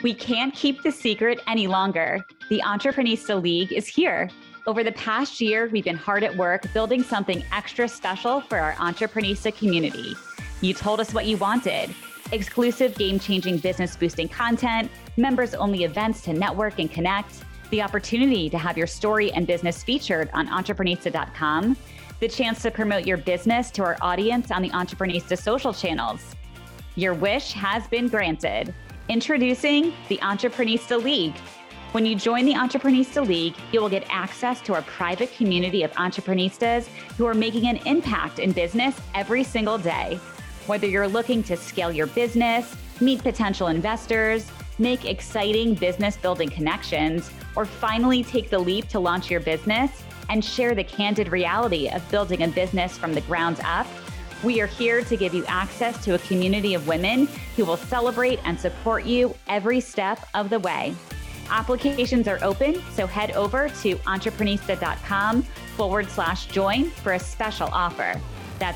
We can't keep the secret any longer. The Entreprenista League is here. Over the past year, we've been hard at work building something extra special for our Entreprenista community. You told us what you wanted: exclusive game-changing business-boosting content, members-only events to network and connect, the opportunity to have your story and business featured on Entreprenista.com, the chance to promote your business to our audience on the Entreprenista social channels. Your wish has been granted. Introducing the Entreprenista League. When you join the Entreprenista League, you will get access to our private community of entreprenistas who are making an impact in business every single day. Whether you're looking to scale your business, meet potential investors, make exciting business building connections, or finally take the leap to launch your business and share the candid reality of building a business from the ground up, we are here to give you access to a community of women who will celebrate and support you every step of the way. Applications are open, so head over to Entreprenista.com/join for a special offer. That's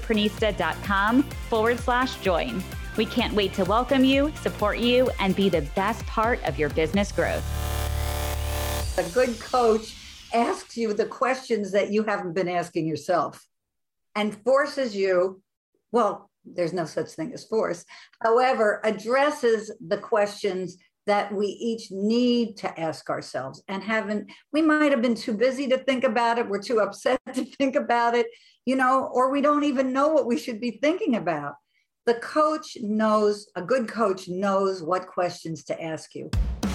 Entreprenista.com/join. We can't wait to welcome you, support you, and be the best part of your business growth. A good coach asks you the questions that you haven't been asking yourself and forces you, well, there's no such thing as force, however, addresses the questions that we each need to ask ourselves and we might have been too busy to think about it. We're too upset to think about it, or we don't even know what we should be thinking about. A good coach knows what questions to ask you.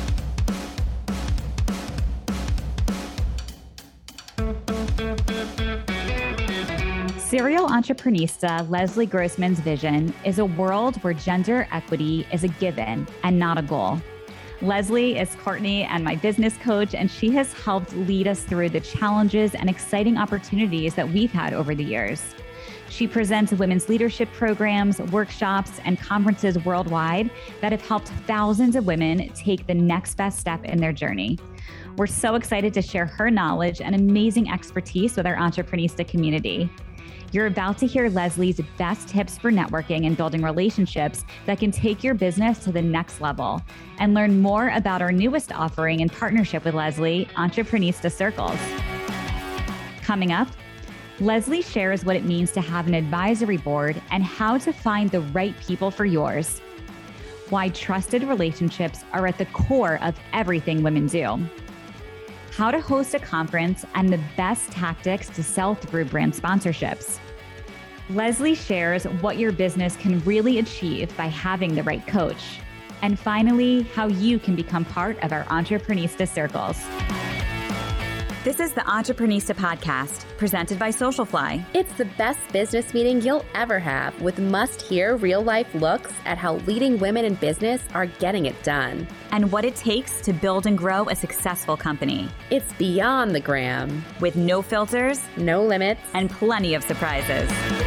Serial entreprenista Leslie Grossman's vision is a world where gender equity is a given and not a goal. Leslie is Courtney and my business coach, and she has helped lead us through the challenges and exciting opportunities that we've had over the years. She presents women's leadership programs, workshops, and conferences worldwide that have helped thousands of women take the next best step in their journey. We're so excited to share her knowledge and amazing expertise with our Entreprenista community. You're about to hear Leslie's best tips for networking and building relationships that can take your business to the next level, and learn more about our newest offering in partnership with Leslie, Entreprenista Circles. Coming up, Leslie shares what it means to have an advisory board and how to find the right people for yours. Why trusted relationships are at the core of everything women do. How to host a conference and the best tactics to sell through brand sponsorships. Leslie shares what your business can really achieve by having the right coach. And finally, how you can become part of our Entreprenista Circles. This is the Entreprenista Podcast, presented by Socialfly. It's the best business meeting you'll ever have, with must-hear real-life looks at how leading women in business are getting it done. And what it takes to build and grow a successful company. It's beyond the gram. With no filters, no limits, and plenty of surprises.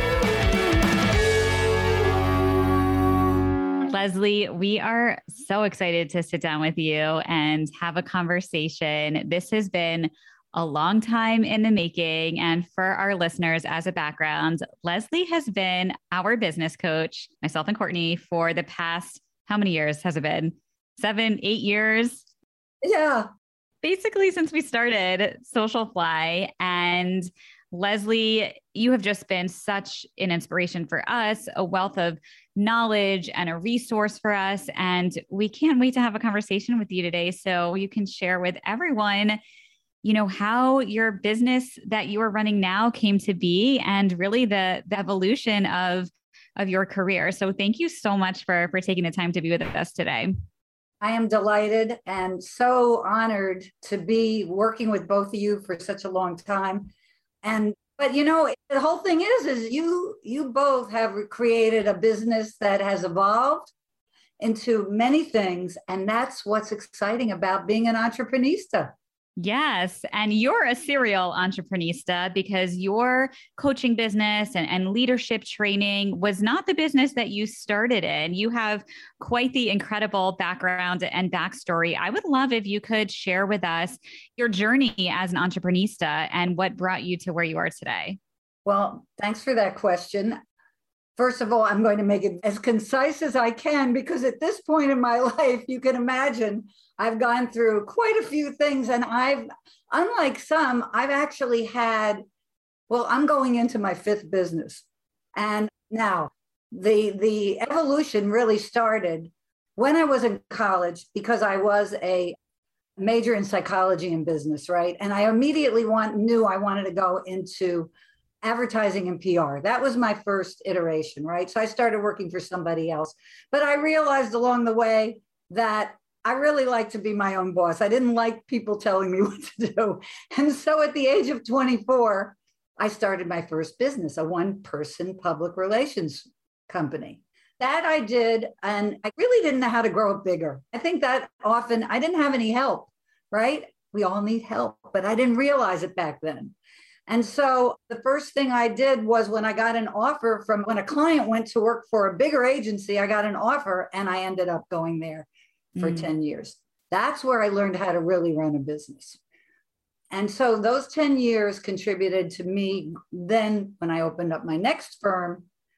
Leslie, we are so excited to sit down with you and have a conversation. This has been a long time in the making. And for our listeners, as a background, Leslie has been our business coach, myself and Courtney, for the past, how many years has it been? 7, 8 years? Yeah. Basically, since we started Socialfly. And Leslie, you have just been such an inspiration for us, a wealth of knowledge and a resource for us. And we can't wait to have a conversation with you today so you can share with everyone how your business that you are running now came to be, and really the evolution of your career. So thank you so much for taking the time to be with us today. I am delighted and so honored to be working with both of you for such a long time. But the whole thing is you both have created a business that has evolved into many things. And that's what's exciting about being an entreprenista. Yes. And you're a serial entreprenista because your coaching business and leadership training was not the business that you started in. You have quite the incredible background and backstory. I would love if you could share with us your journey as an entreprenista and what brought you to where you are today. Well, thanks for that question. First of all, I'm going to make it as concise as I can, because at this point in my life, you can imagine I've gone through quite a few things. And unlike some, I've actually I'm going into my 5th business. And now the evolution really started when I was in college, because I was a major in psychology and business, right? And I immediately knew I wanted to go into advertising and PR. That was my first iteration, right? So I started working for somebody else. But I realized along the way that I really like to be my own boss. I didn't like people telling me what to do. And so at the age of 24, I started my first business, a one-person public relations company. That I did, and I really didn't know how to grow it bigger. I think that often I didn't have any help, right? We all need help, but I didn't realize it back then. And so the first thing I did was, when I got an offer when a client went to work for a bigger agency, I got an offer and I ended up going there for 10 years. That's where I learned how to really run a business. And so those 10 years contributed to me. Then when I opened up my next firm,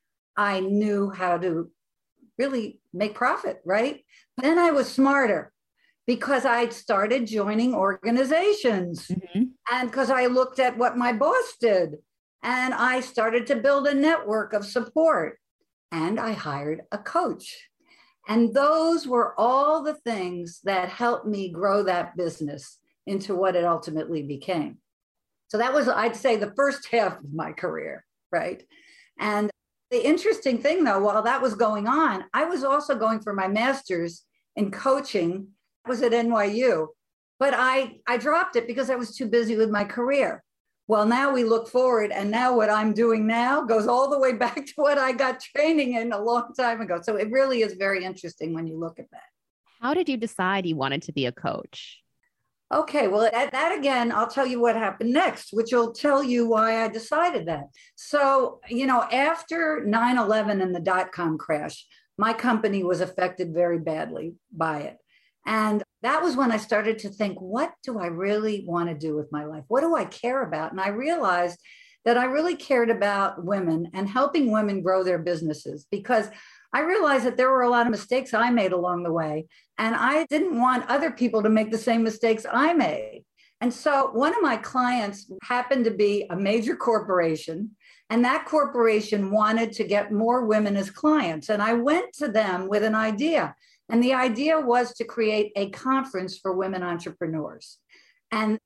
I knew how to really make profit, right? Then I was smarter, because I started joining organizations, and because I looked at what my boss did, and I started to build a network of support, and I hired a coach. And those were all the things that helped me grow that business into what it ultimately became. So that was, I'd say, the first half of my career, right? And the interesting thing, though, while that was going on, I was also going for my master's in coaching. I was at NYU, but I dropped it because I was too busy with my career. Well, now we look forward, and now what I'm doing now goes all the way back to what I got training in a long time ago. So it really is very interesting when you look at that. How did you decide you wanted to be a coach? Okay, well, that again, I'll tell you what happened next, which will tell you why I decided that. So, after 9/11 and the dot-com crash, my company was affected very badly by it. And that was when I started to think, what do I really want to do with my life? What do I care about? And I realized that I really cared about women and helping women grow their businesses, because I realized that there were a lot of mistakes I made along the way, and I didn't want other people to make the same mistakes I made. And so one of my clients happened to be a major corporation, and that corporation wanted to get more women as clients. And I went to them with an idea. And the idea was to create a conference for women entrepreneurs. And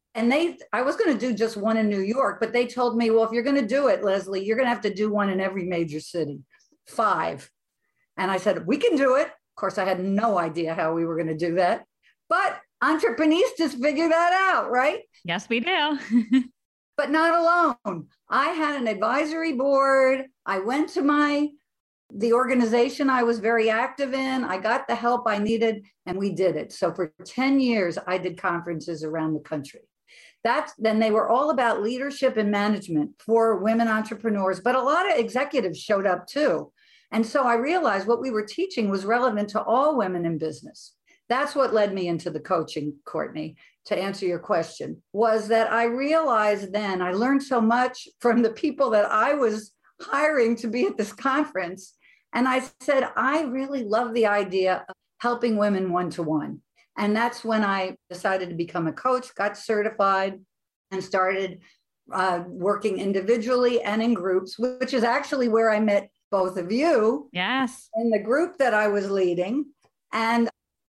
I was going to do just one in New York, but they told me, well, if you're going to do it, Leslie, you're going to have to do one in every major city, 5. And I said, we can do it. Of course, I had no idea how we were going to do that. But entrepreneurs just figure that out, right? Yes, we do. But not alone. I had an advisory board. I went to the organization I was very active in. I got the help I needed, and we did it. So for 10 years, I did conferences around the country. Then they were all about leadership and management for women entrepreneurs, but a lot of executives showed up too. And so I realized what we were teaching was relevant to all women in business. That's what led me into the coaching, Courtney, to answer your question, was that I realized then I learned so much from the people that I was hiring to be at this conference. And I said, I really love the idea of helping women one-to-one. And that's when I decided to become a coach, got certified, and started working individually and in groups, which is actually where I met both of you. Yes. In the group that I was leading. And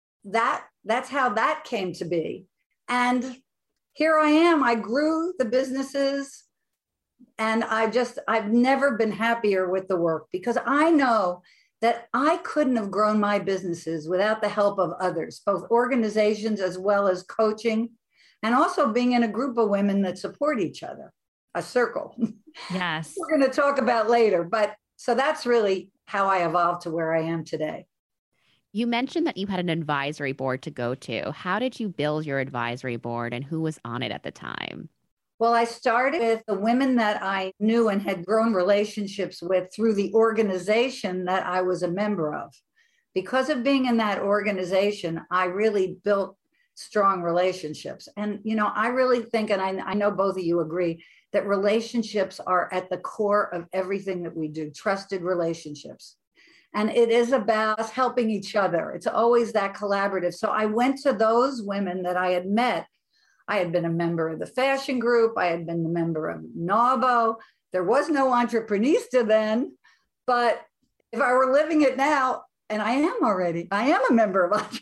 that's how that came to be. And here I am. I grew the businesses, and I've never been happier with the work, because I know that I couldn't have grown my businesses without the help of others, both organizations as well as coaching, and also being in a group of women that support each other, a circle. Yes. We're going to talk about later, but so that's really how I evolved to where I am today. You mentioned that you had an advisory board to go to. How did you build your advisory board, and who was on it at the time? Well, I started with the women that I knew and had grown relationships with through the organization that I was a member of. Because of being in that organization, I really built strong relationships. And, I really think, and I know both of you agree, that relationships are at the core of everything that we do, trusted relationships. And it is about us helping each other. It's always that collaborative. So I went to those women that I had met. I had been a member of the fashion group. I had been a member of NAWBO. There was no Entreprenista then, but if I were living it now, and I am a member of Entreprenista.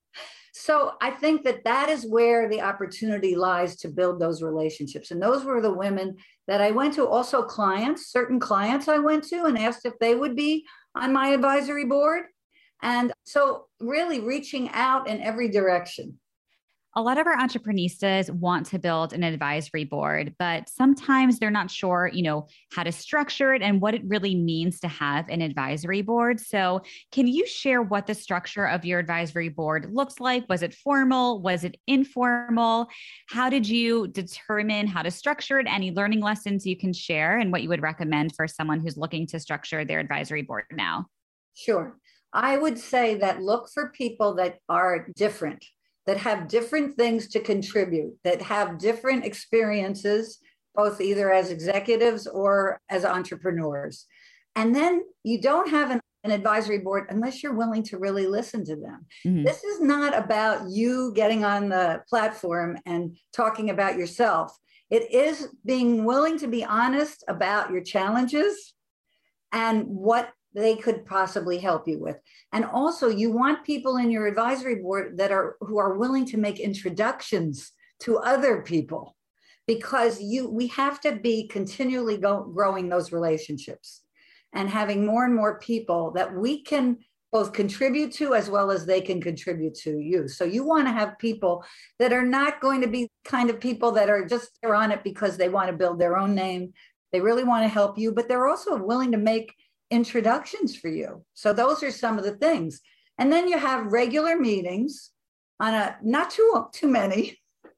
So I think that that is where the opportunity lies to build those relationships. And those were the women that I went to. Also clients, certain clients I went to and asked if they would be on my advisory board. And so really reaching out in every direction. A lot of our entrepreneurs want to build an advisory board, but sometimes they're not sure, how to structure it and what it really means to have an advisory board. So can you share what the structure of your advisory board looks like? Was it formal? Was it informal? How did you determine how to structure it? Any learning lessons you can share and what you would recommend for someone who's looking to structure their advisory board now? Sure. I would say that look for people that are different, that have different things to contribute, that have different experiences, both either as executives or as entrepreneurs. And then you don't have an advisory board unless you're willing to really listen to them. Mm-hmm. This is not about you getting on the platform and talking about yourself. It is being willing to be honest about your challenges and what they could possibly help you with. And also you want people in your advisory board who are willing to make introductions to other people, because we have to be continually growing those relationships and having more and more people that we can both contribute to as well as they can contribute to you. So you want to have people that are not going to be kind of people that are just they're on it because they want to build their own name. They really want to help you, but they're also willing to make introductions for you. So those are some of the things. And then you have regular meetings on not too many,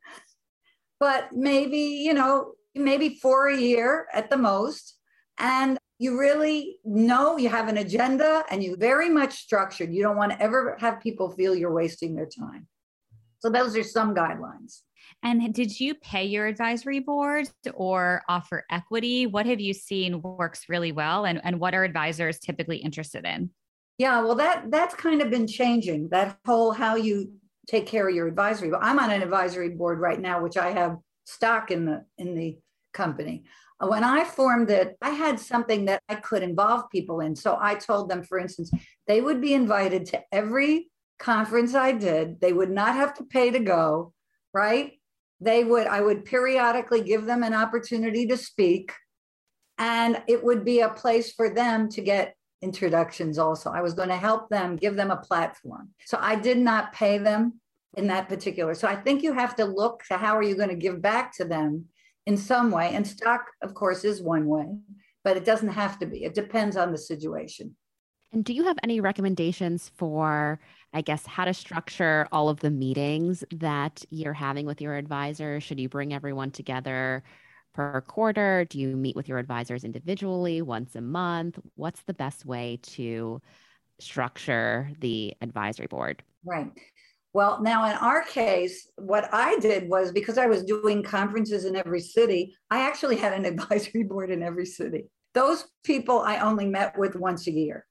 but maybe 4 a year at the most. And you really know you have an agenda and you very much structured. You don't want to ever have people feel you're wasting their time. So those are some guidelines. And did you pay your advisory board or offer equity? What have you seen works really well? And what are advisors typically interested in? Yeah, well, that's kind of been changing, that whole how you take care of your advisory. I'm on an advisory board right now, which I have stock in the company. When I formed it, I had something that I could involve people in. So I told them, for instance, they would be invited to every conference I did. They would not have to pay to go, right? I would periodically give them an opportunity to speak, and it would be a place for them to get introductions also. I was going to help them, give them a platform. So I did not pay them in that particular. So I think you have to look to how are you going to give back to them in some way. And stock, of course, is one way, but it doesn't have to be. It depends on the situation. And do you have any recommendations for, how to structure all of the meetings that you're having with your advisor? Should you bring everyone together per quarter? Do you meet with your advisors individually once a month? What's the best way to structure the advisory board? Right. Well, now in our case, what I did was, because I was doing conferences in every city, I actually had an advisory board in every city. Those people I only met with once a year.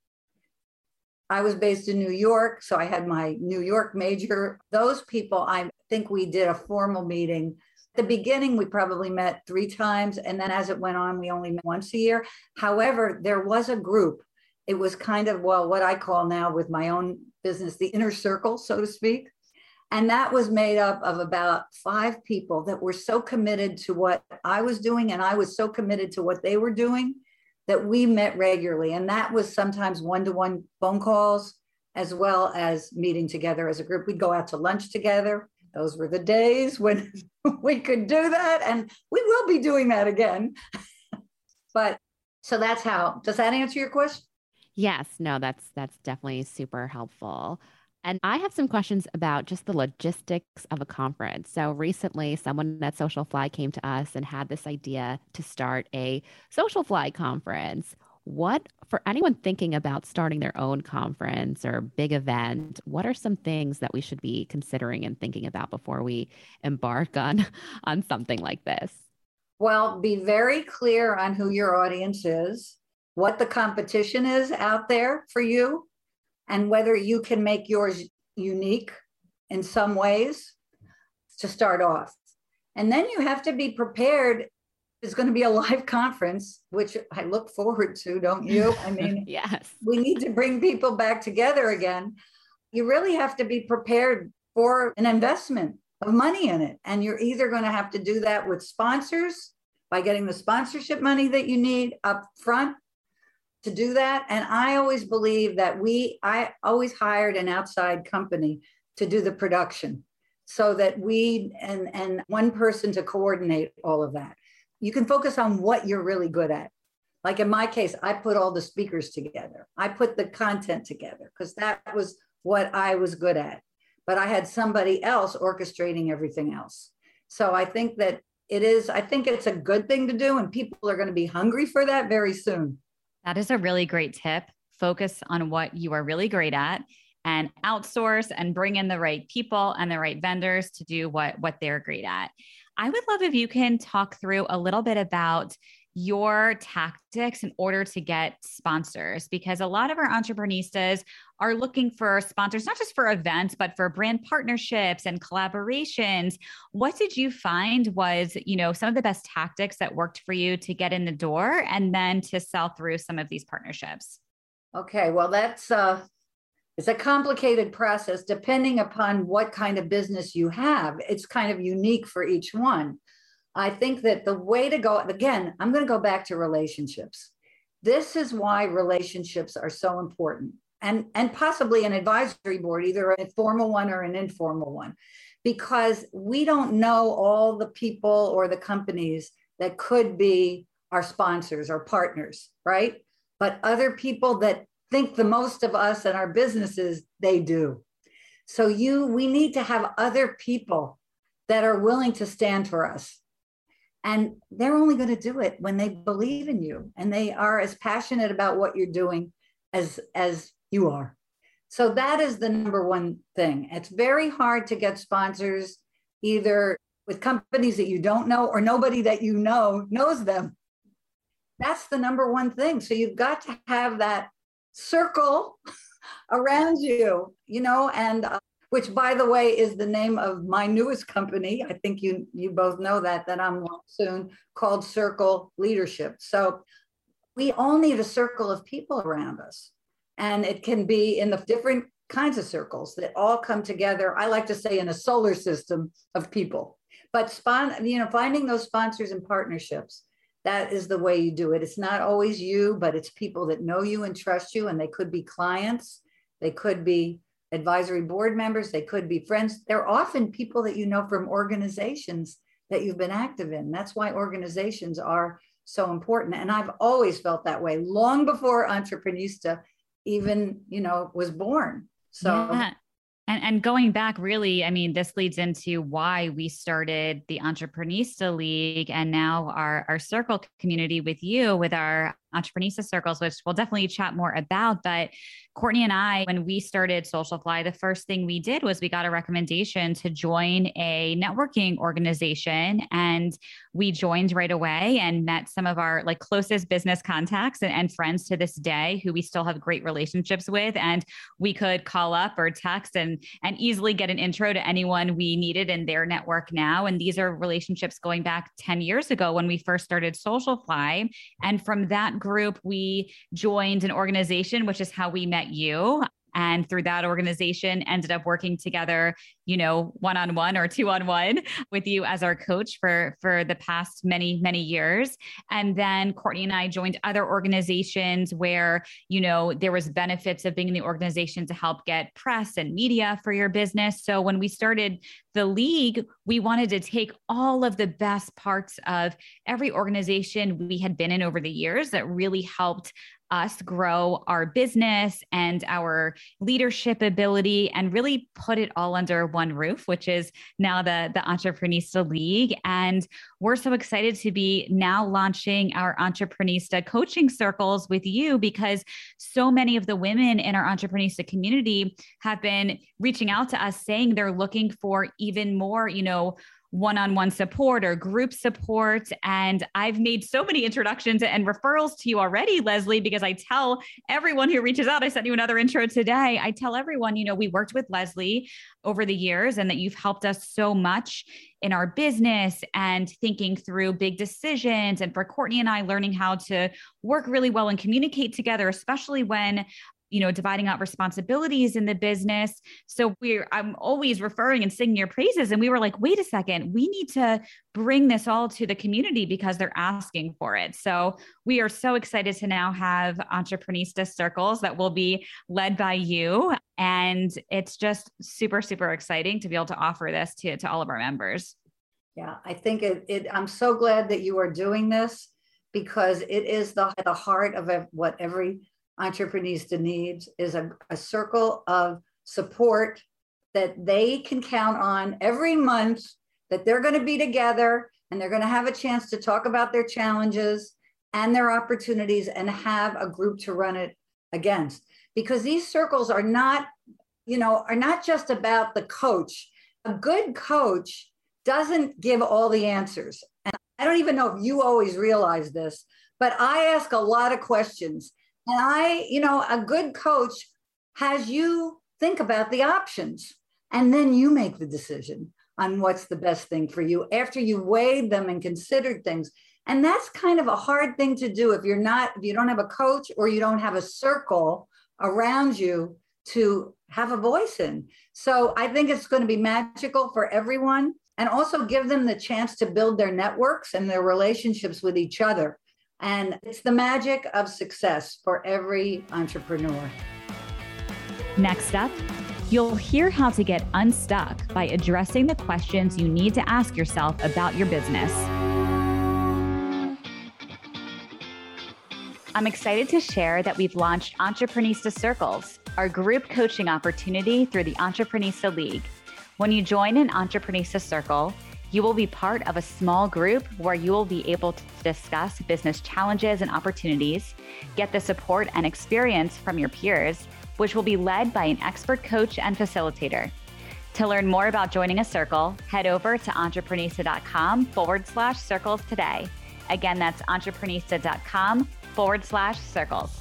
I was based in New York, so I had my New York major. Those people, I think we did a formal meeting. At the beginning, we probably met 3 times. And then as it went on, we only met once a year. However, there was a group. It was kind of, what I call now with my own business, the inner circle, so to speak. And that was made up of about 5 people that were so committed to what I was doing, and I was so committed to what they were doing, that we met regularly. And that was sometimes one-to-one phone calls, as well as meeting together as a group. We'd go out to lunch together. Those were the days when we could do that. And we will be doing that again. But so that's how. Does that answer your question? Yes. No, that's definitely super helpful. And I have some questions about just the logistics of a conference. So recently, someone at Social Fly came to us and had this idea to start a Social Fly conference. For anyone thinking about starting their own conference or big event, what are some things that we should be considering and thinking about before we embark on something like this? Well, be very clear on who your audience is, what the competition is out there for you, and whether you can make yours unique in some ways to start off. And then you have to be prepared. It's going to be a live conference, which I look forward to, don't you? I mean, yes, we need to bring people back together again. You really have to be prepared for an investment of money in it. And you're either going to have to do that with sponsors by getting the sponsorship money that you need up front to do that. And I always believe that I always hired an outside company to do the production so that we and one person to coordinate all of that. You can focus on what you're really good at. Like in my case, I put all the speakers together. I put the content together because that was what I was good at. But I had somebody else orchestrating everything else. So I think that I think it's a good thing to do, and people are going to be hungry for that very soon. That is a really great tip. Focus on what you are really great at and outsource and bring in the right people and the right vendors to do what they're great at. I would love if you can talk through a little bit about your tactics in order to get sponsors, because a lot of our entrepreneuristas are looking for sponsors, not just for events, but for brand partnerships and collaborations. What did you find was, some of the best tactics that worked for you to get in the door and then to sell through some of these partnerships? Okay, well, it's a complicated process depending upon what kind of business you have. It's kind of unique for each one. I think that the way to go, again, I'm going to go back to relationships. This is why relationships are so important, and possibly an advisory board, either a formal one or an informal one, because we don't know all the people or the companies that could be our sponsors or partners, right? But other people that think the most of us and our businesses, they do. So we need to have other people that are willing to stand for us. And they're only going to do it when they believe in you and they are as passionate about what you're doing as you are. So that is the number one thing. It's very hard to get sponsors either with companies that you don't know or nobody that you know knows them. That's the number one thing. So you've got to have that circle around you, and which, by the way, is the name of my newest company. I think you both know that I'm soon, called Circle Leadership. So we all need a circle of people around us. And it can be in the different kinds of circles that all come together. I like to say in a solar system of people. But finding those sponsors and partnerships, that is the way you do it. It's not always you, but it's people that know you and trust you. And they could be clients. They could be advisory board members. They could be friends. They're often people that you know from organizations that you've been active in. That's why organizations are so important. And I've always felt that way long before Entrepreneurista even, was born. So. Yeah. And going back, really, I mean, this leads into why we started the Entrepreneurista League and now our circle community with you, with our Entrepreneurista circles, which we'll definitely chat more about. But Courtney and I, when we started Socialfly, the first thing we did was we got a recommendation to join a networking organization. And we joined right away and met some of our closest business contacts and friends to this day who we still have great relationships with. And we could call up or text and easily get an intro to anyone we needed in their network now. And these are relationships going back 10 years ago when we first started Socialfly. And from that group, we joined an organization, which is how we met you. And through that organization, ended up working together, one-on-one or two-on-one with you as our coach for the past many, many years. And then Courtney and I joined other organizations where, there was benefits of being in the organization to help get press and media for your business. So when we started the league, we wanted to take all of the best parts of every organization we had been in over the years that really helped us grow our business and our leadership ability and really put it all under one roof, which is now the Entrepreneurista League. And we're so excited to be now launching our Entrepreneurista coaching circles with you because so many of the women in our Entrepreneurista community have been reaching out to us saying they're looking for even more, one-on-one support or group support. And I've made so many introductions and referrals to you already, Leslie, because I tell everyone who reaches out, I sent you another intro today. I tell everyone, we worked with Leslie over the years and that you've helped us so much in our business and thinking through big decisions. And for Courtney and I, learning how to work really well and communicate together, especially when dividing out responsibilities in the business. So I'm always referring and singing your praises. And we were like, wait a second, we need to bring this all to the community because they're asking for it. So we are so excited to now have Entreprenista Circles that will be led by you. And it's just super, super exciting to be able to offer this to all of our members. Yeah, I think I'm so glad that you are doing this because it is the heart of what every Entreprenista needs is a circle of support that they can count on every month, that they're going to be together and they're going to have a chance to talk about their challenges and their opportunities and have a group to run it against. Because these circles are not just about the coach. A good coach doesn't give all the answers. And I don't even know if you always realize this, but I ask a lot of questions. And a good coach has you think about the options and then you make the decision on what's the best thing for you after you weighed them and considered things. And that's kind of a hard thing to do if you don't have a coach or you don't have a circle around you to have a voice in. So I think it's going to be magical for everyone and also give them the chance to build their networks and their relationships with each other. And it's the magic of success for every entrepreneur. Next up, you'll hear how to get unstuck by addressing the questions you need to ask yourself about your business. I'm excited to share that we've launched Entreprenista Circles, our group coaching opportunity through the Entreprenista League. When you join an Entreprenista Circle, you will be part of a small group where you will be able to discuss business challenges and opportunities, get the support and experience from your peers, which will be led by an expert coach and facilitator. To learn more about joining a circle, head over to entreprenista.com/circles today. Again, that's entreprenista.com/circles.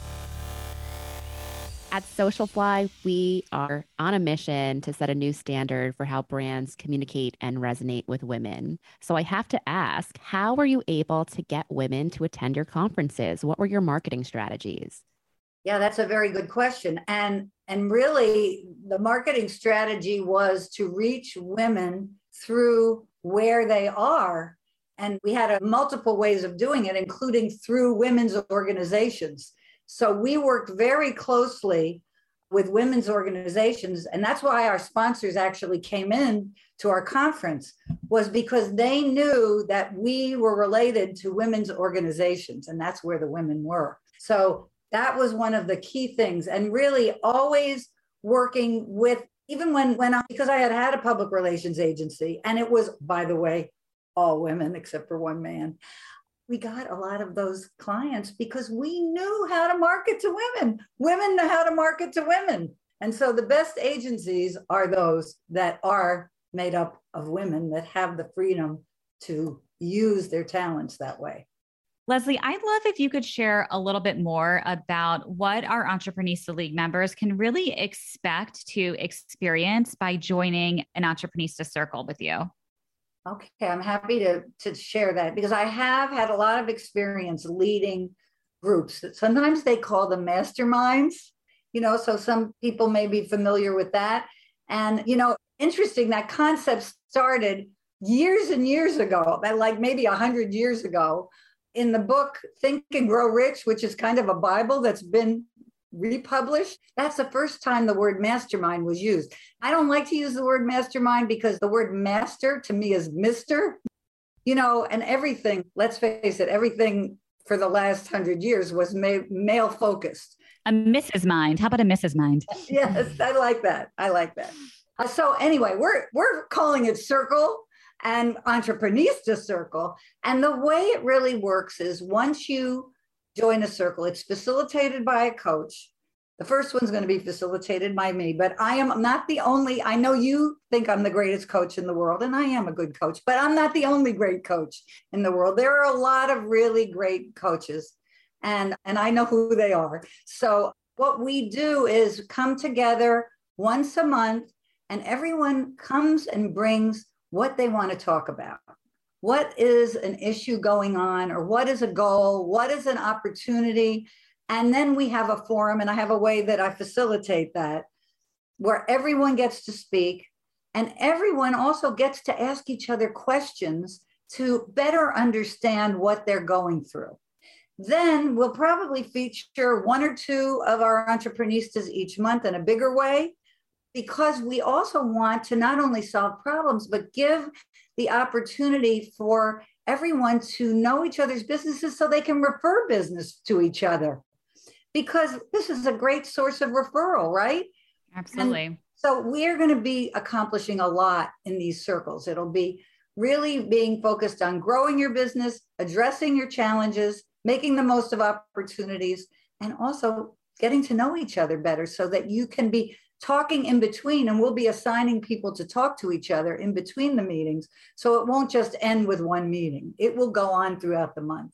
At Socialfly, we are on a mission to set a new standard for how brands communicate and resonate with women. So I have to ask, how were you able to get women to attend your conferences? What were your marketing strategies? Yeah, that's a very good question. And really, the marketing strategy was to reach women through where they are. And we had multiple ways of doing it, including through women's organizations. So we worked very closely with women's organizations. And that's why our sponsors actually came in to our conference, was because they knew that we were related to women's organizations. And that's where the women were. So that was one of the key things. And really always working with, even because I had a public relations agency, and it was, by the way, all women except for one man. We got a lot of those clients because we knew how to market to women. Women know how to market to women. And so the best agencies are those that are made up of women that have the freedom to use their talents that way. Leslie, I'd love if you could share a little bit more about what our Entreprenista League members can really expect to experience by joining an Entreprenista Circle with you. Okay, I'm happy to share that because I have had a lot of experience leading groups. Sometimes they call them masterminds, so some people may be familiar with that. And, interesting, that concept started years and years ago, like maybe 100 years ago, in the book Think and Grow Rich, which is kind of a Bible that's been republished. That's the first time the word mastermind was used. I don't like to use the word mastermind because the word master to me is Mr. And everything, let's face it, everything for the last 100 years was male focused. A Mrs. Mind. How about a Mrs. Mind? Yes, I like that. So anyway, we're calling it Circle and Entreprenista Circle. And the way it really works is once you join a circle, it's facilitated by a coach. The first one's going to be facilitated by me, but I am not the only. I know you think I'm the greatest coach in the world, and I am a good coach, but I'm not the only great coach in the world. There are a lot of really great coaches, and I know who they are. So what we do is come together once a month, and everyone comes and brings what they want to talk about. What is an issue going on, or what is a goal? What is an opportunity? And then we have a forum, and I have a way that I facilitate that, where everyone gets to speak, and everyone also gets to ask each other questions to better understand what they're going through. Then we'll probably feature one or two of our entrepreneuristas each month in a bigger way, because we also want to not only solve problems, but give the opportunity for everyone to know each other's businesses so they can refer business to each other. Because this is a great source of referral, right? Absolutely. And so we're going to be accomplishing a lot in these circles. It'll be really being focused on growing your business, addressing your challenges, making the most of opportunities, and also getting to know each other better so that you can be talking in between, and we'll be assigning people to talk to each other in between the meetings. So it won't just end with one meeting. It will go on throughout the month.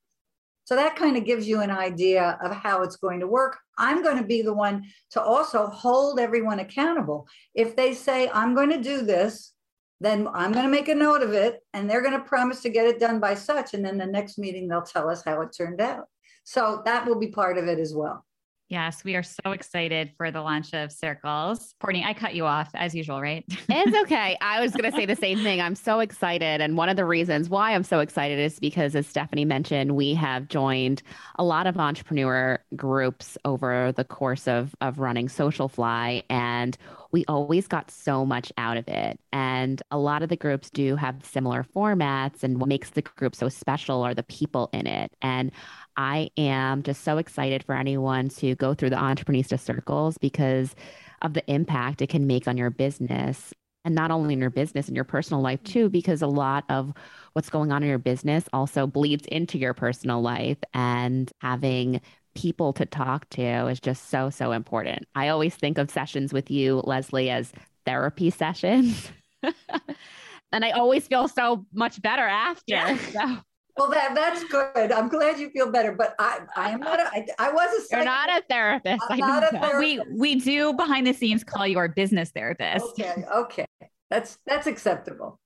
So that kind of gives you an idea of how it's going to work. I'm going to be the one to also hold everyone accountable. If they say, I'm going to do this, then I'm going to make a note of it, and they're going to promise to get it done by such. And then the next meeting, they'll tell us how it turned out. So that will be part of it as well. Yes, we are so excited for the launch of Circles. Courtney, I cut you off as usual, right? It's okay. I was going to say the same thing. I'm so excited. And one of the reasons why I'm so excited is because, as Stephanie mentioned, we have joined a lot of entrepreneur groups over the course of running Socialfly, and we always got so much out of it. And a lot of the groups do have similar formats, and what makes the group so special are the people in it. And I am just so excited for anyone to go through the Entrepreneurista Circles because of the impact it can make on your business, and not only in your business, in your personal life too, because a lot of what's going on in your business also bleeds into your personal life, and having people to talk to is just so, so important. I always think of sessions with you, Leslie, as therapy sessions. And I always feel so much better after. Yeah. So. Well, that's good. I'm glad you feel better, but I am not. I was a. You're not a therapist. I'm not a therapist. We do behind the scenes call you our business therapist. Okay, that's acceptable.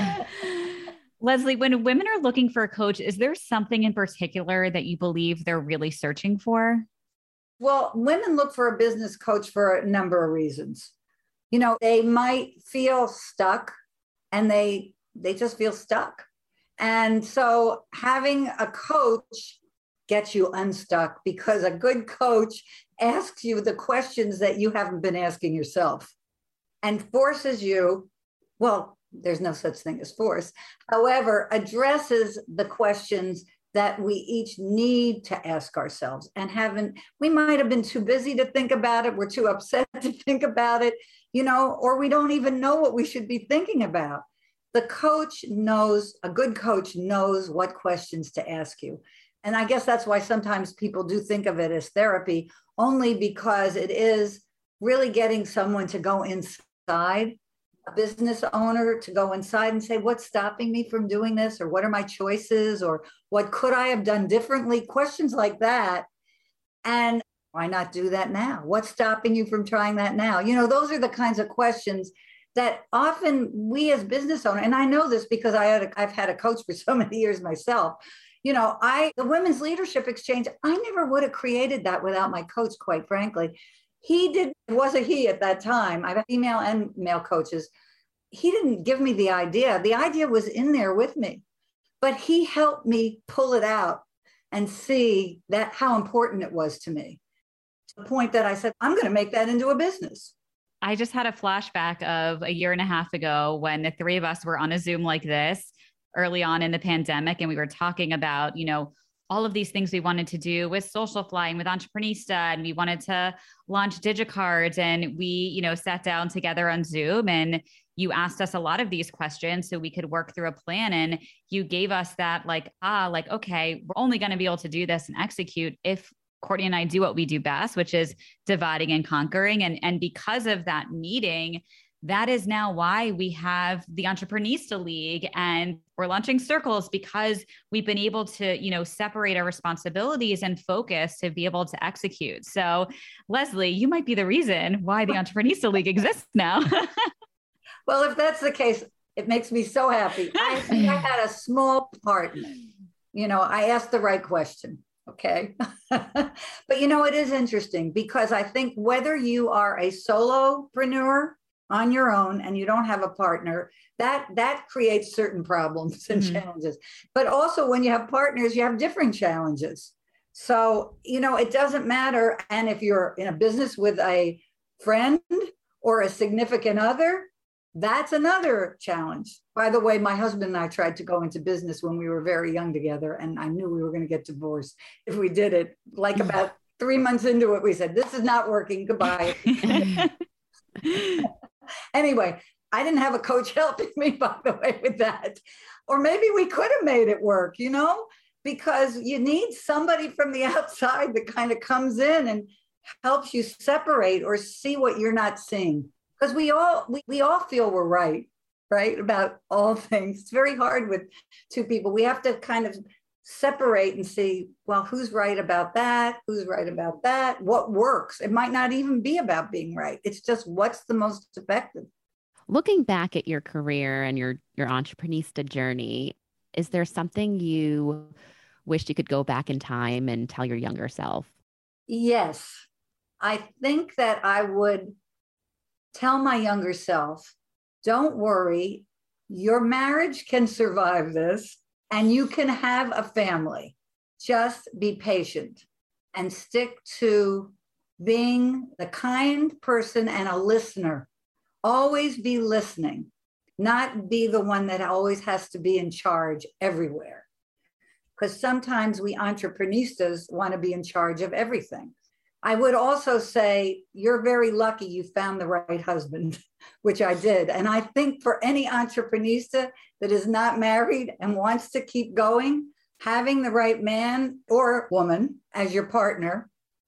Leslie, when women are looking for a coach, is there something in particular that you believe they're really searching for? Well, women look for a business coach for a number of reasons. You know, they might feel stuck, and they just feel stuck. And so having a coach gets you unstuck, because a good coach asks you the questions that you haven't been asking yourself and forces you, well, there's no such thing as force, however, addresses the questions that we each need to ask ourselves and we might have been too busy to think about it. We're too upset to think about it, or we don't even know what we should be thinking about. A good coach knows what questions to ask you. And I guess that's why sometimes people do think of it as therapy, only because it is really getting someone to go inside, a business owner to go inside and say, what's stopping me from doing this? Or what are my choices? Or what could I have done differently? Questions like that. And why not do that now? What's stopping you from trying that now? Those are the kinds of questions that often we as business owners, and I know this because I've had a coach for so many years myself. The Women's Leadership Exchange, I never would have created that without my coach, quite frankly. It was a he at that time. I have female and male coaches. He didn't give me the idea. The idea was in there with me, but he helped me pull it out and see how important it was to me, to the point that I said, I'm going to make that into a business. I just had a flashback of a year and a half ago when the three of us were on a Zoom like this early on in the pandemic. And we were talking about, all of these things we wanted to do with Socialfly and with Entrepreneurista. And we wanted to launch DigiCards. And we, sat down together on Zoom, and you asked us a lot of these questions so we could work through a plan. And you gave us that okay, we're only going to be able to do this and execute if Courtney and I do what we do best, which is dividing and conquering. And because of that meeting, that is now why we have the Entreprenista League, and we're launching circles, because we've been able to, separate our responsibilities and focus to be able to execute. So Leslie, you might be the reason why the Entreprenista League exists now. Well, if that's the case, it makes me so happy. I think I had a small partner. I asked the right question. Okay. But it is interesting, because I think whether you are a solopreneur on your own and you don't have a partner, that creates certain problems and challenges. But also when you have partners, you have different challenges. So, it doesn't matter. And if you're in a business with a friend or a significant other, that's another challenge. By the way, my husband and I tried to go into business when we were very young together, and I knew we were going to get divorced if we did it. Like about 3 months into it, we said, this is not working. Goodbye. Anyway, I didn't have a coach helping me, by the way, with that. Or maybe we could have made it work, because you need somebody from the outside that kind of comes in and helps you separate or see what you're not seeing. Because we all feel we're right about all things. It's very hard with two people. We have to kind of separate and see, well, who's right about that? Who's right about that? What works? It might not even be about being right. It's just what's the most effective. Looking back at your career and your Entreprenista journey, is there something you wished you could go back in time and tell your younger self? Yes. I think that I would tell my younger self, don't worry, your marriage can survive this. And you can have a family. Just be patient and stick to being the kind person and a listener. Always be listening, not be the one that always has to be in charge everywhere. Because sometimes we entreprenistas want to be in charge of everything. I would also say you're very lucky you found the right husband, which I did. And I think for any entreprenista that is not married and wants to keep going, having the right man or woman as your partner,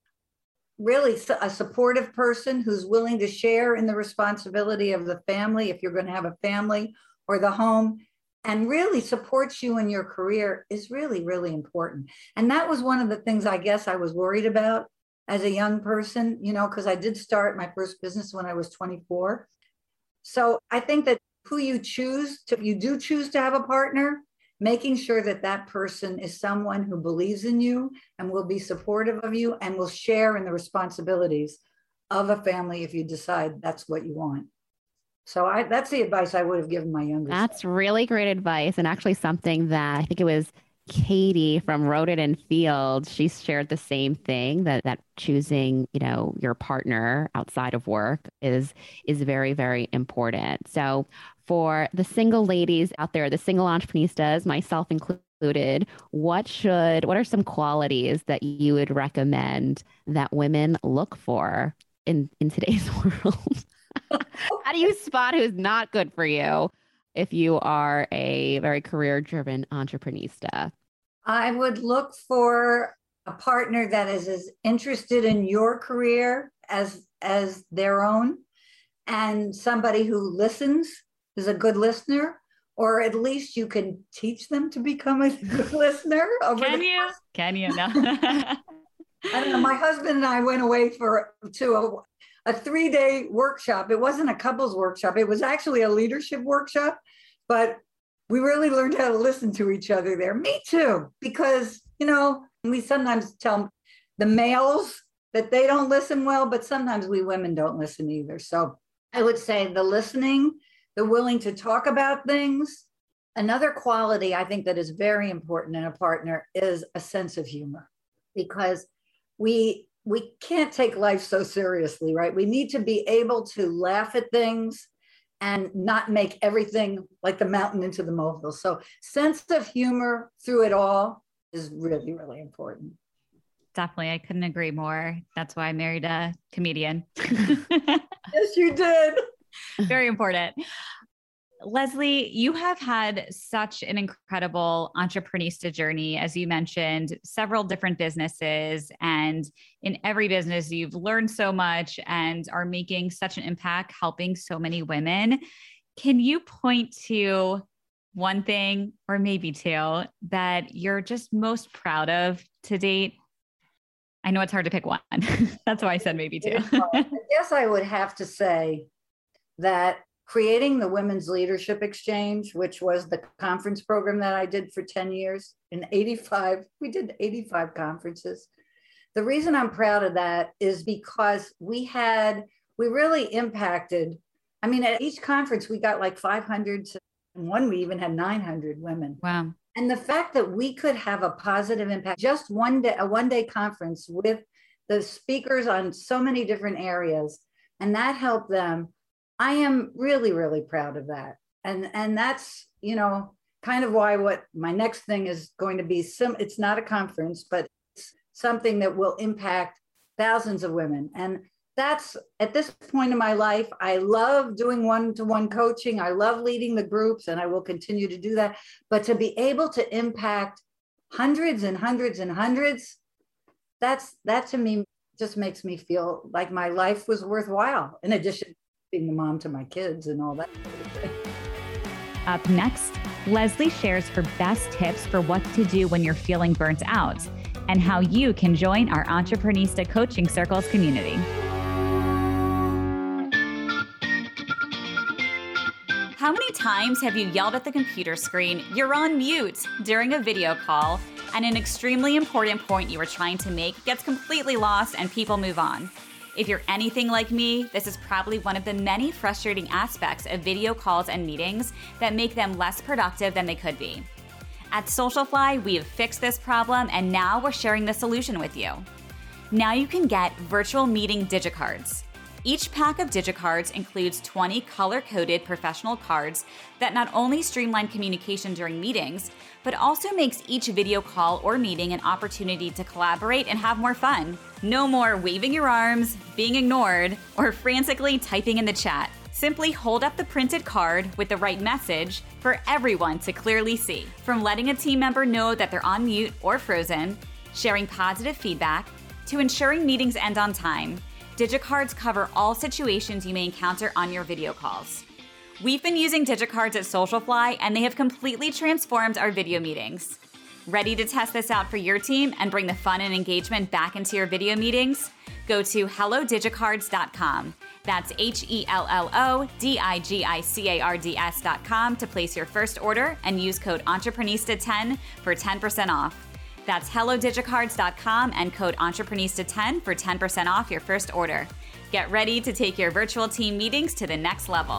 really a supportive person who's willing to share in the responsibility of the family, if you're going to have a family or the home, and really supports you in your career is really, really important. And that was one of the things I guess I was worried about as a young person, because I did start my first business when I was 24. So I think that who you choose to, if you do choose to have a partner, making sure that that person is someone who believes in you and will be supportive of you and will share in the responsibilities of a family if you decide that's what you want. So that's the advice I would have given my younger self. That's really great advice, and actually something that I think it was Katie from Roden and Field, she shared the same thing, that choosing, your partner outside of work is very, very important. So for the single ladies out there, the single entrepreneurs, myself included, what are some qualities that you would recommend that women look for in today's world? How do you spot who's not good for you if you are a very career-driven entreprenista? I would look for a partner that is as interested in your career as their own, and somebody who listens, is a good listener, or at least you can teach them to become a good listener. Can you? No. I don't know. My husband and I went away to a 3-day workshop. It wasn't a couples workshop. It was actually a leadership workshop, but we really learned how to listen to each other there. Me too, because, we sometimes tell the males that they don't listen well, but sometimes we women don't listen either. So I would say the listening, the willing to talk about things. Another quality I think that is very important in a partner is a sense of humor, because we can't take life so seriously, right? We need to be able to laugh at things and not make everything like the mountain into the molehill. So sense of humor through it all is really, really important. Definitely. I couldn't agree more. That's why I married a comedian. Yes, you did. Very important. Leslie, you have had such an incredible entrepreneurista journey, as you mentioned, several different businesses. And in every business, you've learned so much and are making such an impact, helping so many women. Can you point to one thing, or maybe two, that you're just most proud of to date? I know it's hard to pick one. That's why I said maybe two. I guess I would have to say that creating the Women's Leadership Exchange, which was the conference program that I did for 10 years in 85, we did 85 conferences. The reason I'm proud of that is because we really impacted. I mean, at each conference, we got like 500 to one, we even had 900 women. Wow. And the fact that we could have a positive impact, just one day, a one-day conference with the speakers on so many different areas, and that helped them. I am really, really proud of that. And that's, kind of why what my next thing is going to be. It's not a conference, but it's something that will impact thousands of women. And that's, at this point in my life, I love doing one-to-one coaching. I love leading the groups, and I will continue to do that. But to be able to impact hundreds and hundreds and hundreds, that to me just makes me feel like my life was worthwhile, in addition to being the mom to my kids and all that. Up next, Leslie shares her best tips for what to do when you're feeling burnt out and how you can join our Entrepreneurista Coaching Circles community. How many times have you yelled at the computer screen, "You're on mute," during a video call, and an extremely important point you were trying to make gets completely lost and people move on? If you're anything like me, this is probably one of the many frustrating aspects of video calls and meetings that make them less productive than they could be. At Socialfly, we have fixed this problem, and now we're sharing the solution with you. Now you can get virtual meeting digicards. Each pack of digicards includes 20 color-coded professional cards that not only streamline communication during meetings, but also makes each video call or meeting an opportunity to collaborate and have more fun. No more waving your arms, being ignored, or frantically typing in the chat. Simply hold up the printed card with the right message for everyone to clearly see. From letting a team member know that they're on mute or frozen, sharing positive feedback, to ensuring meetings end on time, digicards cover all situations you may encounter on your video calls. We've been using digicards at Socialfly, and they have completely transformed our video meetings. Ready to test this out for your team and bring the fun and engagement back into your video meetings? Go to hellodigicards.com. That's HELLODIGICARDS.com to place your first order and use code Entrepreneurista10 for 10% off. That's hellodigicards.com and code Entrepreneurista10 for 10% off your first order. Get ready to take your virtual team meetings to the next level.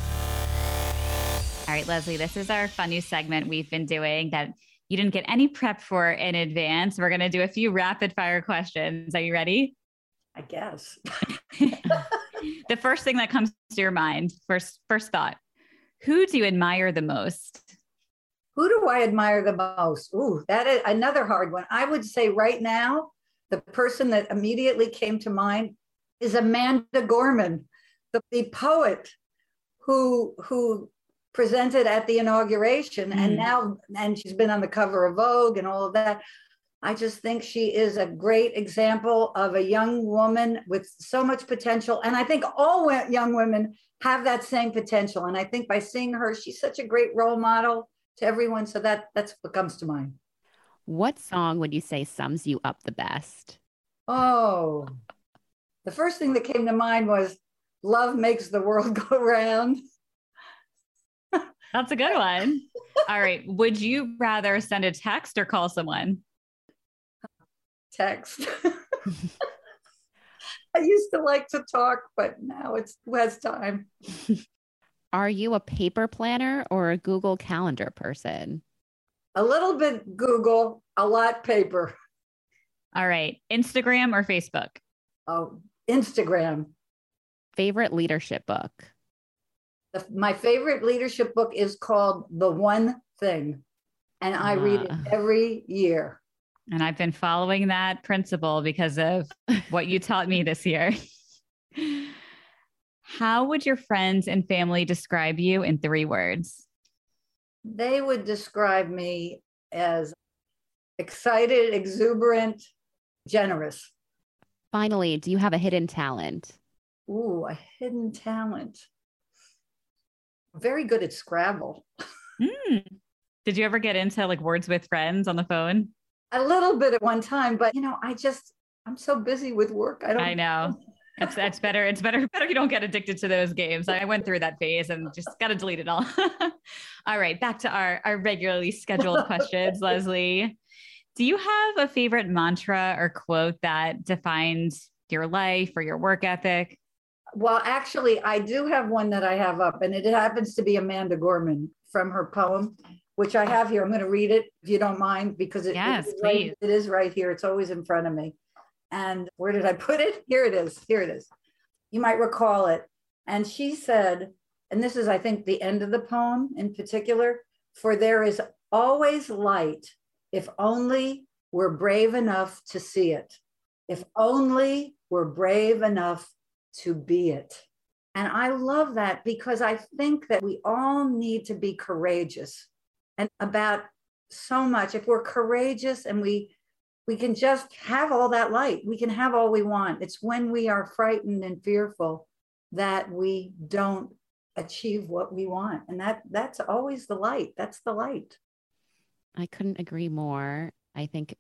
All right, Leslie, this is our fun new segment we've been doing that you didn't get any prep for in advance. We're going to do a few rapid fire questions. Are you ready? I guess. The first thing that comes to your mind, first thought, who do you admire the most? Who do I admire the most? Ooh, that is another hard one. I would say right now, the person that immediately came to mind is Amanda Gorman, the poet who presented at the inauguration, and she's been on the cover of Vogue and all of that. I just think she is a great example of a young woman with so much potential. And I think all young women have that same potential. And I think by seeing her, she's such a great role model to everyone. So that's what comes to mind. What song would you say sums you up the best? Oh, the first thing that came to mind was "Love Makes the World Go Round." That's a good one. All right. Would you rather send a text or call someone? Text. I used to like to talk, but now it's who has time. Are you a paper planner or a Google Calendar person? A little bit Google, a lot paper. All right. Instagram or Facebook? Oh, Instagram. Favorite leadership book? My favorite leadership book is called The One Thing, and I read it every year. And I've been following that principle because of what you taught me this year. How would your friends and family describe you in 3 words? They would describe me as excited, exuberant, generous. Finally, do you have a hidden talent? Ooh, a hidden talent. Very good at Scrabble. Mm. Did you ever get into like words with friends on the phone? A little bit at one time, but I'm so busy with work. I know. It's better. It's better you don't get addicted to those games. I went through that phase and just got to delete it all. All right. Back to our regularly scheduled questions, Leslie. Do you have a favorite mantra or quote that defines your life or your work ethic? Well, actually, I do have one that I have up, and it happens to be Amanda Gorman from her poem, which I have here. I'm going to read it if you don't mind, because Yes, please. It is right here. It's always in front of me. And where did I put it? Here it is. Here it is. You might recall it. And she said, and this is, I think, the end of the poem in particular, for there is always light if only we're brave enough to see it. If only we're brave enough to be it. And I love that because I think that we all need to be courageous and about so much. If we're courageous and we can just have all that light, we can have all we want. It's when we are frightened and fearful that we don't achieve what we want. And that's always the light. That's the light. I couldn't agree more. I think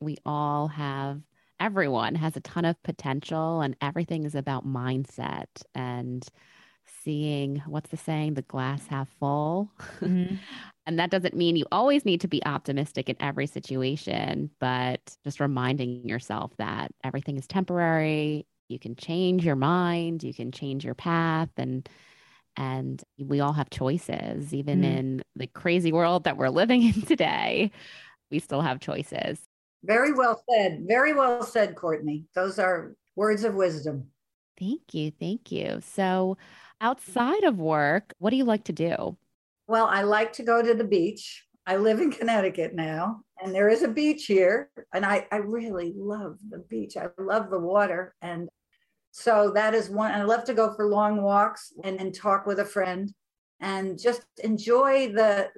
everyone has a ton of potential, and everything is about mindset and seeing, what's the saying, the glass half full. Mm-hmm. And that doesn't mean you always need to be optimistic in every situation, but just reminding yourself that everything is temporary. You can change your mind, you can change your path, and we all have choices, even in the crazy world that we're living in today. We still have choices. Very well said. Very well said, Courtney. Those are words of wisdom. Thank you. Thank you. So outside of work, what do you like to do? Well, I like to go to the beach. I live in Connecticut now, and there is a beach here. And I really love the beach. I love the water. And so that is one. I love to go for long walks and talk with a friend and just enjoy the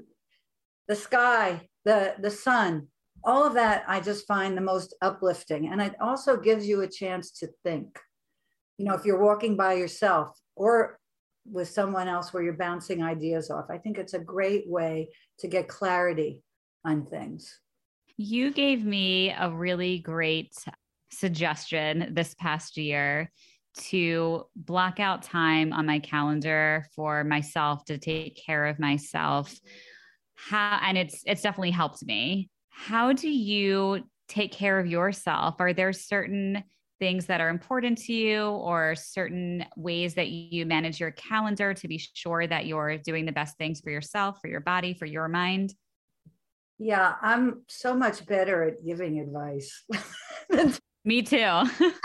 sky, the sun. All of that I just find the most uplifting. And it also gives you a chance to think. If you're walking by yourself or with someone else where you're bouncing ideas off, I think it's a great way to get clarity on things. You gave me a really great suggestion this past year to block out time on my calendar for myself to take care of myself. And it's definitely helped me. How do you take care of yourself? Are there certain things that are important to you or certain ways that you manage your calendar to be sure that you're doing the best things for yourself, for your body, for your mind? Yeah, I'm so much better at giving advice. Me too.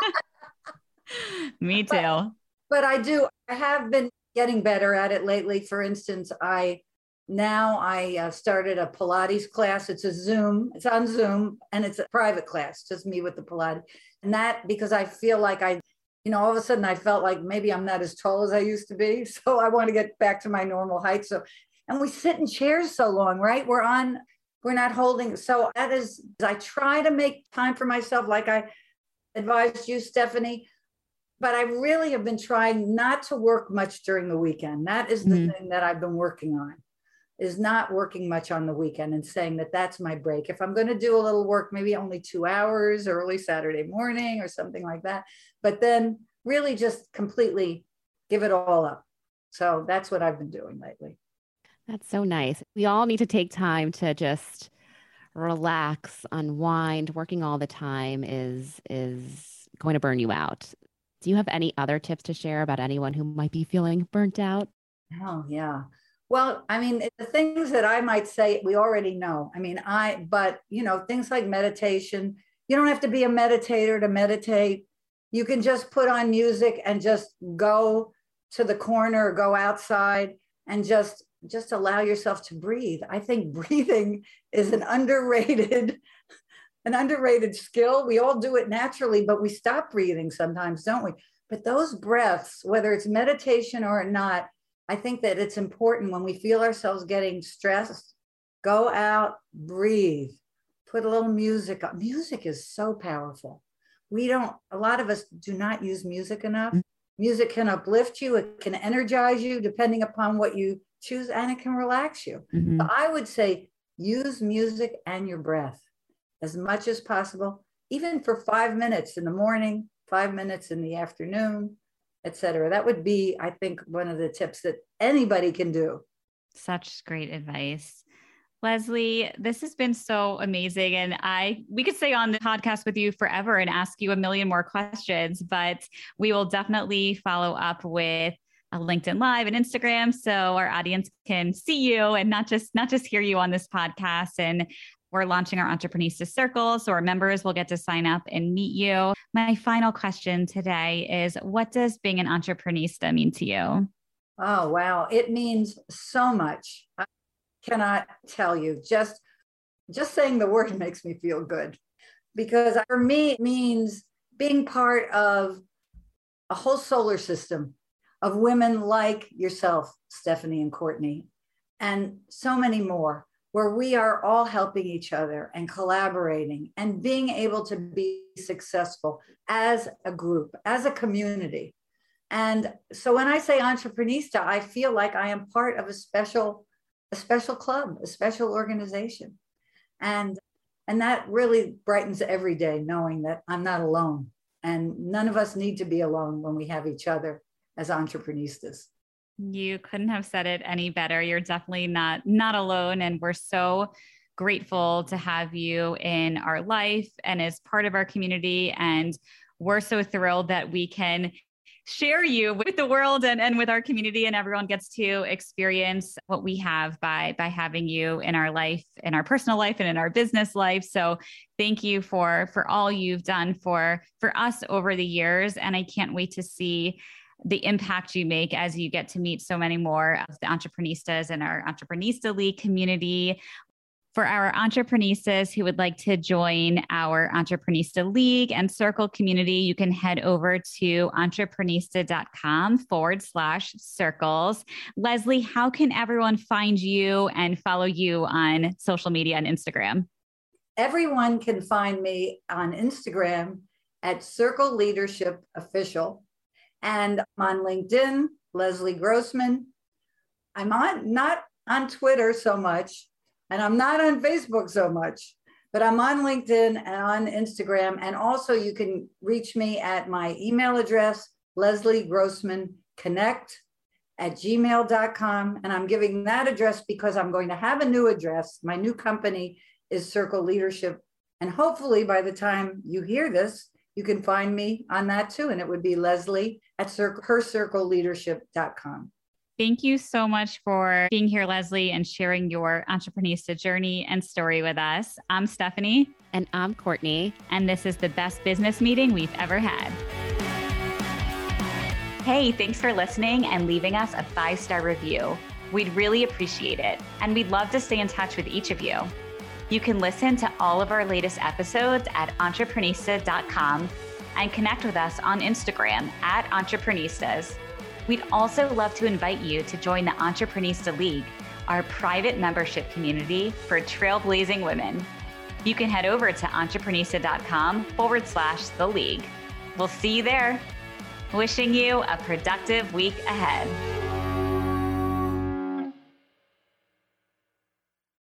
Me too. But I have been getting better at it lately. For instance, I started a Pilates class. It's on Zoom, and it's a private class, just me with the Pilates. And that, because I feel like all of a sudden I felt like maybe I'm not as tall as I used to be. So I want to get back to my normal height. And we sit in chairs so long, right? We're not holding. So I try to make time for myself, like I advised you, Stephanie. But I really have been trying not to work much during the weekend. That is the thing that I've been working on, is not working much on the weekend and saying that that's my break. If I'm going to do a little work, maybe only 2 hours early Saturday morning or something like that, but then really just completely give it all up. So that's what I've been doing lately. That's so nice. We all need to take time to just relax, unwind. Working all the time is going to burn you out. Do you have any other tips to share about anyone who might be feeling burnt out? Oh, yeah. Well, I mean, the things that I might say, we already know. But things like meditation, you don't have to be a meditator to meditate. You can just put on music and just go to the corner or go outside and just allow yourself to breathe. I think breathing is an underrated skill. We all do it naturally, but we stop breathing sometimes, don't we? But those breaths, whether it's meditation or not, I think that it's important when we feel ourselves getting stressed, go out, breathe, put a little music on. Music is so powerful. A lot of us do not use music enough. Music can uplift you. It can energize you depending upon what you choose, and it can relax you. Mm-hmm. So I would say use music and your breath as much as possible, even for 5 minutes in the morning, 5 minutes in the afternoon, etc. That would be, I think, one of the tips that anybody can do. Such great advice. Leslie, this has been so amazing. And we could stay on the podcast with you forever and ask you a million more questions, but we will definitely follow up with a LinkedIn Live and Instagram so our audience can see you and not just hear you on this podcast. And we're launching our Entreprenista Circle, so our members will get to sign up and meet you. My final question today is, what does being an Entreprenista mean to you? Oh, wow. It means so much. I cannot tell you. Just saying the word makes me feel good, because for me, it means being part of a whole solar system of women like yourself, Stephanie and Courtney, and so many more, where we are all helping each other and collaborating and being able to be successful as a group, as a community. And so when I say Entreprenista, I feel like I am part of a special club, a special organization. And that really brightens every day, knowing that I'm not alone. And none of us need to be alone when we have each other as Entreprenistas. You couldn't have said it any better. You're definitely not alone. And we're so grateful to have you in our life and as part of our community. And we're so thrilled that we can share you with the world and with our community, and everyone gets to experience what we have by having you in our life, in our personal life and in our business life. So thank you for all you've done for us over the years. And I can't wait to see the impact you make as you get to meet so many more of the Entreprenistas in our Entreprenista League community. For our Entreprenistas who would like to join our Entreprenista League and Circle community, you can head over to entreprenista.com/circles. Leslie, how can everyone find you and follow you on social media and Instagram? Everyone can find me on Instagram at Circle Leadership Official. And I'm on LinkedIn, Leslie Grossman. I'm not on Twitter so much, and I'm not on Facebook so much, but I'm on LinkedIn and on Instagram. And also you can reach me at my email address, lesliegrossmanconnect@gmail.com. And I'm giving that address because I'm going to have a new address. My new company is Circle Leadership. And hopefully by the time you hear this, you can find me on that too. And it would be Leslie at hercircleleadership.com. Thank you so much for being here, Leslie, and sharing your Entreprenista journey and story with us. I'm Stephanie. And I'm Courtney. And this is the best business meeting we've ever had. Hey, thanks for listening and leaving us a 5-star review. We'd really appreciate it. And we'd love to stay in touch with each of you. You can listen to all of our latest episodes at entreprenista.com and connect with us on Instagram at Entreprenistas. We'd also love to invite you to join the Entreprenista League, our private membership community for trailblazing women. You can head over to entreprenista.com/the league. We'll see you there. Wishing you a productive week ahead.